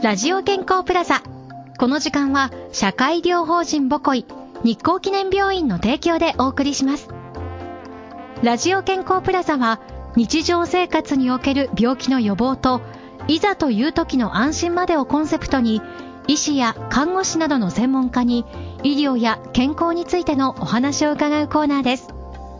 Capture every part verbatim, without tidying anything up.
ラジオ健康プラザ。この時間は社会医療法人ボコイ日光記念病院の提供でお送りします。ラジオ健康プラザは日常生活における病気の予防といざという時の安心までをコンセプトに、医師や看護師などの専門家に医療や健康についてのお話を伺うコーナーです。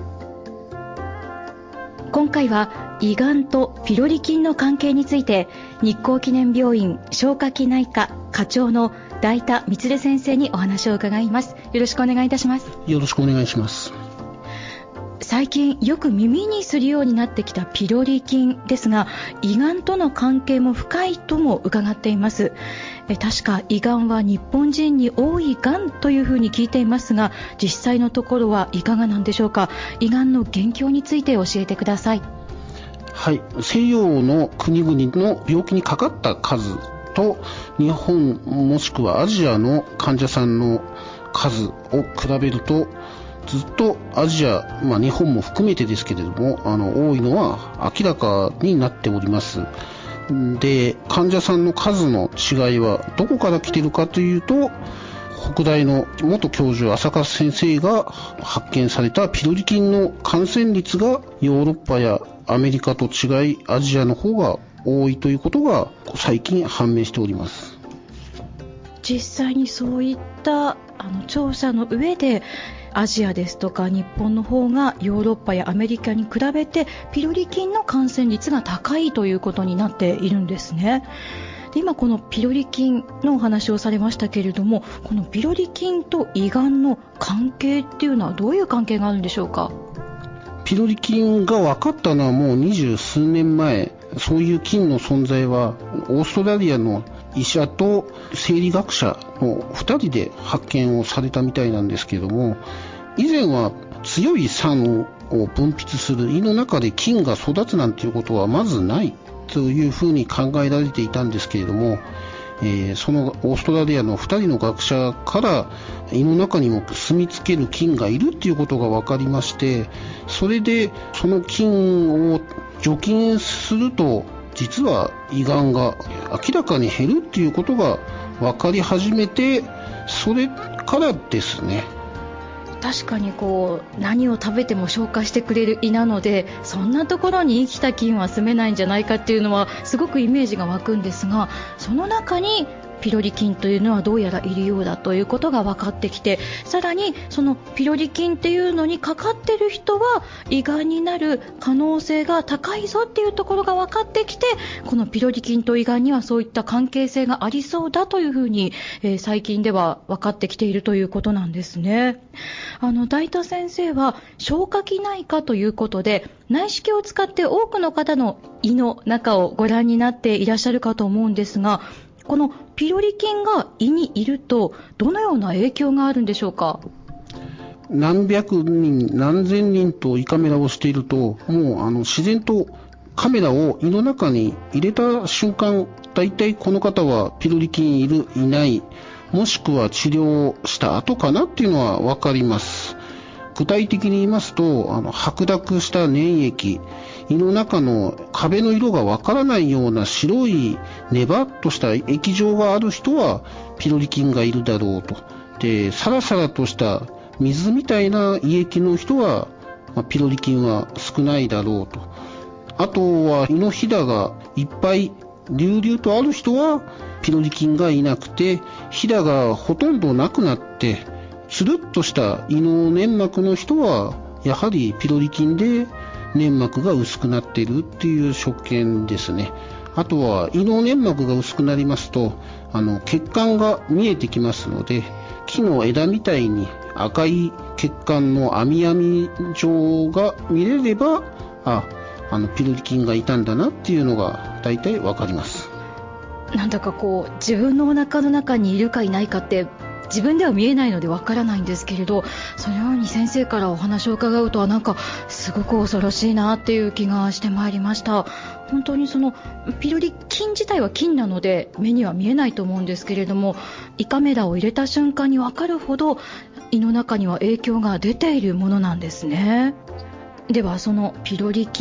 今回は胃がんとピロリ菌の関係について、日光記念病院消化器内科課長の大田充先生にお話を伺います。よろしくお願いいたします。 よろしくお願いします。 最近よく耳にするようになってきたピロリ菌ですが、胃がんとの関係も深いとも伺っています。え確か胃がんは日本人に多いがんというふうに聞いていますが、実際のところはいかがなんでしょうか。胃がんの現況について教えてください。 はい、西洋の国々の病気にかかった数と日本もしくはアジアの患者さんの数を比べると、ずっとアジア、まあ、日本も含めてですけれども、あの多いのは明らかになっております。で、患者さんの数の違いはどこから来ているかというと、北大の元教授浅香先生が発見されたピロリ菌の感染率がヨーロッパやアメリカと違いアジアの方が多いということが最近判明しております。 実際にそういったあの調査の上で、アジアですとか日本の方がヨーロッパやアメリカに比べてピロリ菌の感染率が高いということになっているんですね。で、今このピロリ菌のお話をされましたけれども、このピロリ菌と胃がんの関係っていうのはどういう関係があるんでしょうか。 ピロリ菌が分かったのはもう二十数年前。そういう菌の存在はオーストラリアの医者と生理学者のふたりで発見をされたみたいなんですけれども、以前は強い酸を分泌する胃の中で菌が育つなんていうことはまずないというふうに考えられていたんですけれども、えー、そのオーストラリアのふたりの学者から胃の中にも住み着ける菌がいるということが分かりまして、それでその菌を除菌すると実は胃がんが明らかに減るということが分かり始めて、それからですね。 確かにこう何を食べても消化してくれる胃なので、そんなところに生きた菌は住めないんじゃないかっていうのはすごくイメージが湧くんですが、その中にピロリ菌というのはどうやらいるようだということが分かってきて、さらにそのピロリ菌っていうのにかかってる人は胃がんになる可能性が高いぞっていうところが分かってきて、このピロリ菌と胃がんにはそういった関係性がありそうだというふうに、えー、最近では分かってきているということなんですね。あの大田先生は消化器内科ということで、内視鏡を使って多くの方の胃の中をご覧になっていらっしゃるかと思うんですが、このピロリ菌が胃にいるとどのような影響があるんでしょうか。 何百人何千人と胃カメラをしていると、もうあの自然とカメラを胃の中に入れた瞬間、だいたいこの方はピロリ菌いるいない、もしくは治療した後かなっていうのは分かります。具体的に言いますと、あの白濁した粘液、胃の中の壁の色がわからないような白いネバッとした液状がある人はピロリ菌がいるだろうと。で、サラサラとした水みたいな胃液の人は、まあ、ピロリ菌は少ないだろうと。あとは胃のひだがいっぱい隆々とある人はピロリ菌がいなくて、ひだがほとんどなくなってつるっとした胃の粘膜の人はやはりピロリ菌で粘膜が薄くなっているっていう所見ですね。あとは胃の粘膜が薄くなりますと、あの血管が見えてきますので、木の枝みたいに赤い血管の網網状が見れれば、あ、あのピロリ菌がいたんだなっていうのが大体わかります。 なんだかこう自分のお腹の中にいるかいないかって自分では見えないのでわからないんですけれど、そのように先生からお話を伺うと、なんかすごく恐ろしいなっていう気がしてまいりました。本当にそのピロリ菌自体は菌なので目には見えないと思うんですけれども、胃カメラを入れた瞬間にわかるほど胃の中には影響が出ているものなんですね。ではそのピロリ菌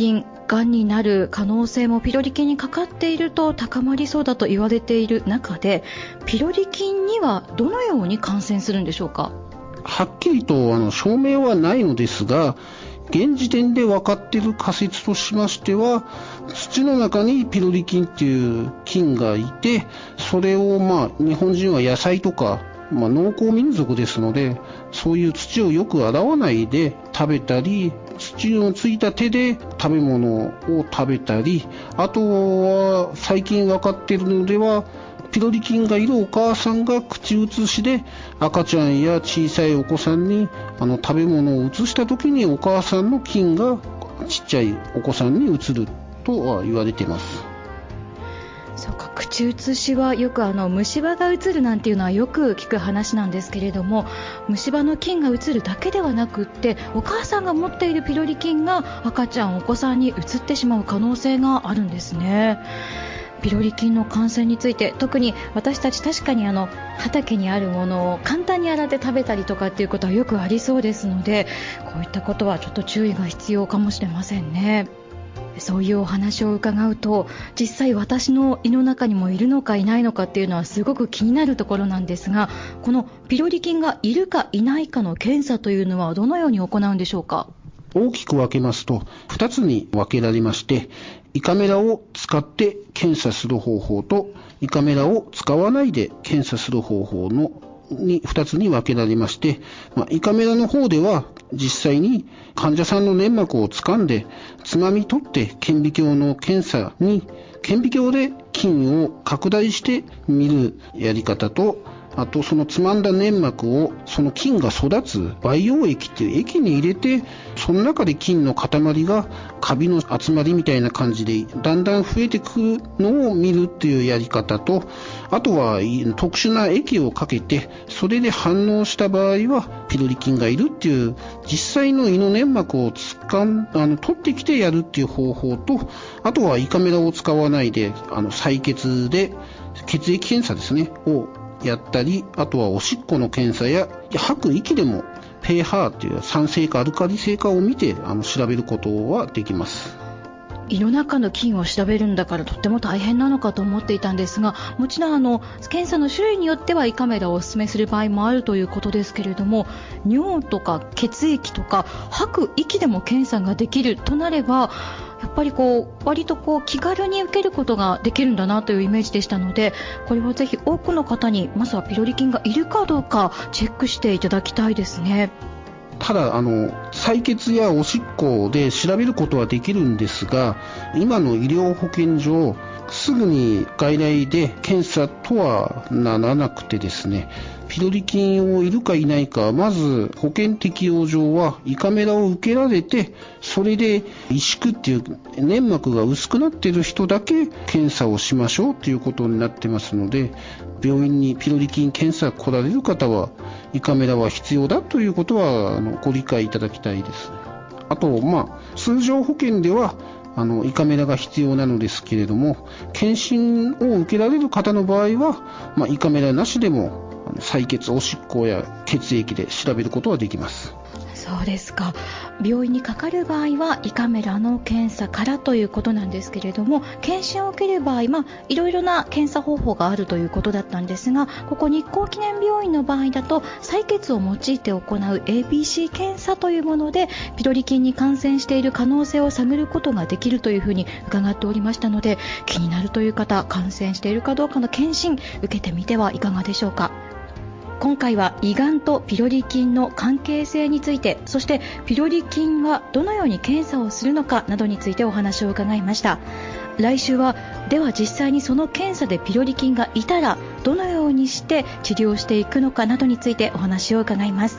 がんになる可能性もピロリ菌にかかっていると高まりそうだと言われている中で、ピロリ菌にはどのように感染するんでしょうか？ はっきりとあの証明はないのですが、現時点で分かっている仮説としましては、土の中にピロリ菌っていう菌がいて、それをまあ日本人は野菜とか、まあ、農耕民族ですので、そういう土をよく洗わないで食べたり、土のついた手で食べ物を食べたり、あとは最近分かっているのでは、ピロリ菌がいるお母さんが口移しで赤ちゃんや小さいお子さんにあの食べ物を移した時にお母さんの菌がちっちゃいお子さんに移るとは言われています。 そうか、口移しはよくあの虫歯が移るなんていうのはよく聞く話なんですけれども、虫歯の菌が移るだけではなくって、お母さんが持っているピロリ菌が赤ちゃんお子さんに移ってしまう可能性があるんですね。ピロリ菌の感染について、特に私たち確かにあの畑にあるものを簡単に洗って食べたりとかっていうことはよくありそうですので、こういったことはちょっと注意が必要かもしれませんね。そういうお話を伺うと、実際私の胃の中にもいるのかいないのかっていうのはすごく気になるところなんですが、このピロリ菌がいるかいないかの検査というのはどのように行うんでしょうか？ 大きく分けますとふたつに分けられまして、胃カメラを使って検査する方法と胃カメラを使わないで検査する方法のにふたつに分けられまして、まあ、胃カメラの方では実際に患者さんの粘膜を掴んでつまみ取って顕微鏡の検査に顕微鏡で菌を拡大して見るやり方と、あとそのつまんだ粘膜をその菌が育つ培養液っていう液に入れて、その中で菌の塊がカビの集まりみたいな感じでだんだん増えてくるのを見るっていうやり方と、あとは特殊な液をかけてそれで反応した場合はピロリ菌がいるっていう実際の胃の粘膜をつかんあの取ってきてやるっていう方法と、あとは胃カメラを使わないであの採血で血液検査ですねをやったり、あとはおしっこの検査や吐く息でも ペーハー という酸性かアルカリ性かを見てあの調べることはできます。 胃の中の菌を調べるんだからとっても大変なのかと思っていたんですが、もちろんあの検査の種類によっては胃カメラをお勧めする場合もあるということですけれども、尿とか血液とか吐く息でも検査ができるとなれば、やっぱりこう割とこう気軽に受けることができるんだなというイメージでしたので、これはぜひ多くの方にまずはピロリ菌がいるかどうかチェックしていただきたいですね。 ただあの採血やおしっこで調べることはできるんですが、今の医療保険上すぐに外来で検査とはならなくてですね、ピロリ菌をいるかいないか、まず保険適用上は胃カメラを受けられて、それで萎縮っていう粘膜が薄くなっている人だけ検査をしましょうということになってますので、病院にピロリ菌検査来られる方は胃カメラは必要だということはあのご理解いただきたいです。あと、まあ、通常保険ではあの胃カメラが必要なのですけれども、検診を受けられる方の場合は、まあ、胃カメラなしでも採血、おしっこや血液で調べることはできます。 そうですか。病院にかかる場合は胃カメラの検査からということなんですけれども、検診を受ける場合、まあ、いろいろな検査方法があるということだったんですが、ここ日光記念病院の場合だと採血を用いて行う エービーシー 検査というものでピロリ菌に感染している可能性を探ることができるというふうに伺っておりましたので、気になるという方、感染しているかどうかの検診受けてみてはいかがでしょうか。今回は胃がんとピロリ菌の関係性について、そしてピロリ菌はどのように検査をするのかなどについてお話を伺いました。来週はでは実際にその検査でピロリ菌がいたらどのようにして治療していくのかなどについてお話を伺います。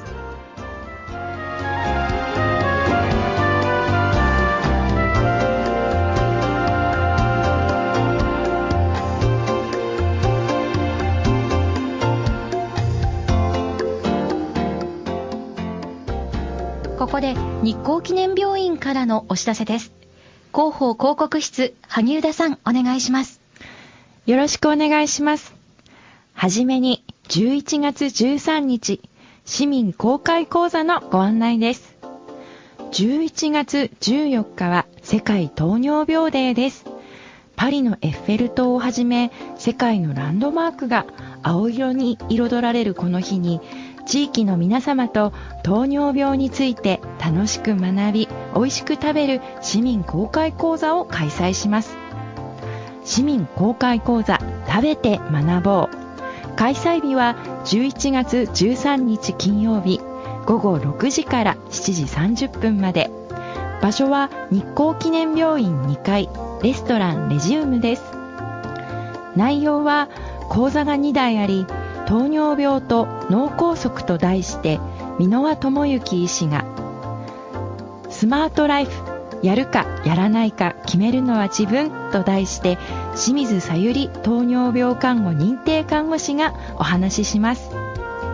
ここで日光記念病院からのお知らせです。広報広告室、萩生田さん、お願いします。 よろしくお願いします。はじめにじゅういちがつじゅうさんにち市民公開講座のご案内です。じゅういちがつじゅうよっかは世界糖尿病デーです。パリのエッフェル塔をはじめ世界のランドマークが青色に彩られるこの日に、地域の皆様と糖尿病について楽しく学び、美味しく食べる市民公開講座を開催します。市民公開講座食べて学ぼう。開催日はじゅういちがつじゅうさんにち金曜日ごごろくじからしちじさんじゅっぷんまで。場所は日光記念病院にかいレストランレジウムです。内容は講座がにだいあり、糖尿病と脳梗塞と題して箕輪智之医師が、スマートライフやるかやらないか決めるのは自分と題して清水さゆり糖尿病看護認定看護師がお話しします。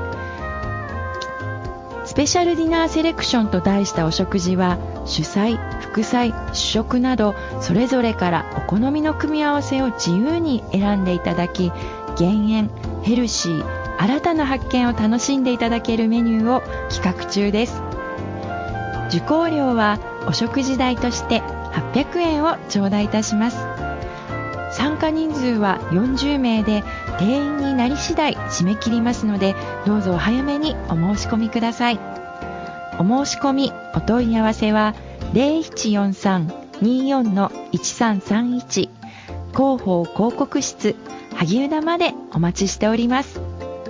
スペシャルディナーセレクションと題したお食事は主菜、副菜、主食などそれぞれからお好みの組み合わせを自由に選んでいただき、減塩、ヘルシー、新たな発見を楽しんでいただけるメニューを企画中です。受講料はお食事代としてはっぴゃくえんを頂戴いたします。参加人数はよんじゅうめいで定員になり次第締め切りますので、どうぞお早めにお申し込みください。お申し込みお問い合わせは ゼロいちよんさん にーよん のいちさんさんいち 広報広告室萩生田までお待ちしております。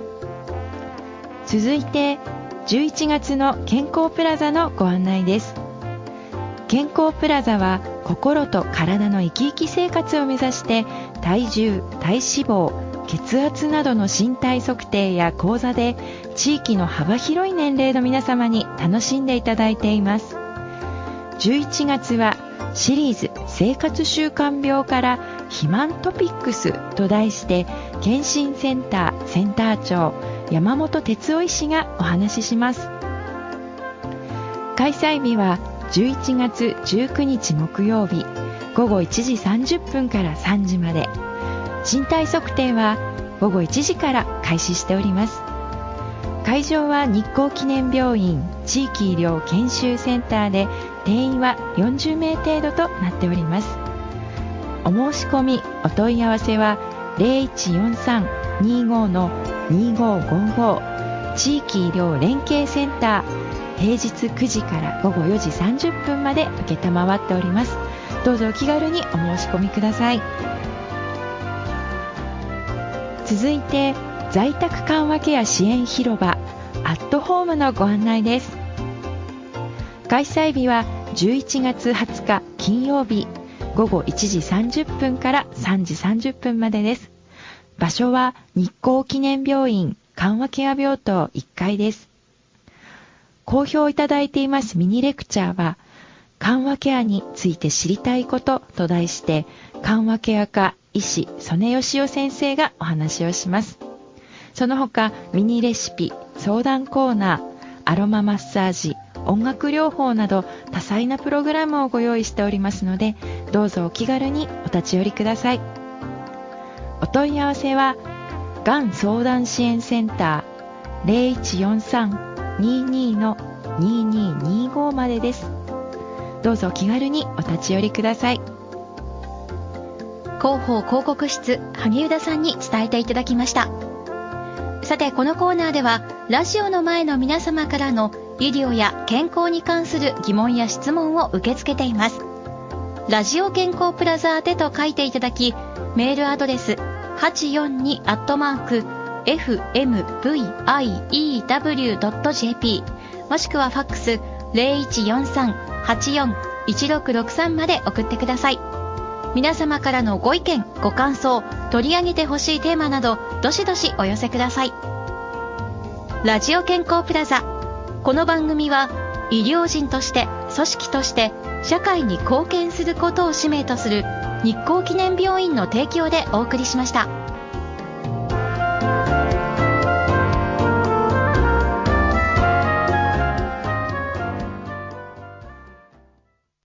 続いてじゅういちがつの健康プラザのご案内です。健康プラザは心と体の生き生き生活を目指して、体重、体脂肪、血圧などの身体測定や講座で地域の幅広い年齢の皆様に楽しんでいただいています。じゅういちがつはシリーズ生活習慣病から肥満トピックスと題して、健診センターセンター長山本哲夫医師がお話しします。開催日はじゅういちがつじゅうくにち木曜日ごごいちじさんじゅっぷんからさんじまで。身体測定はごごいちじから開始しております。会場は日光記念病院地域医療研修センターで、定員はよんじゅうめい程度となっております。お申し込みお問い合わせは ゼロいちよんさん にーご のにーごーごーご 地域医療連携センター、平日くじからごごよじさんじゅっぷんまで受けたまわっております。どうぞお気軽にお申し込みください。続いて在宅緩和ケア支援広場アットホームのご案内です。開催日はじゅういちがつはつか金曜日ごごいちじさんじゅっぷんからさんじさんじゅっぷんまでです。場所は日光記念病院緩和ケア病棟いっかいです。好評いただいていますミニレクチャーは、緩和ケアについて知りたいことと題して、緩和ケア科医師曽根義雄先生がお話をします。その他ミニレシピ、相談コーナー、アロママッサージ、音楽療法など多彩なプログラムをご用意しておりますので、どうぞお気軽にお立ち寄りください。お問い合わせはがん相談支援センター ゼロいちよんさん にーにー のにーにーにーご までです。どうぞお気軽にお立ち寄りください。 広報広告室萩生田さんに伝えていただきました。さて、このコーナーではラジオの前の皆様からの医療や健康に関する疑問や質問を受け付けています。ラジオ健康プラザ宛てと書いていただき、メールアドレス はちよんに アットマーク エフエムブイアイイーダブリュー ドット ジェーピー もしくはファックス ゼロいちよんさん はちよん いちろくろくさん まで送ってください。皆様からのご意見ご感想、取り上げてほしいテーマなどどしどしお寄せください。ラジオ健康プラザ、この番組は医療人として組織として社会に貢献することを使命とする日光記念病院の提供でお送りしました。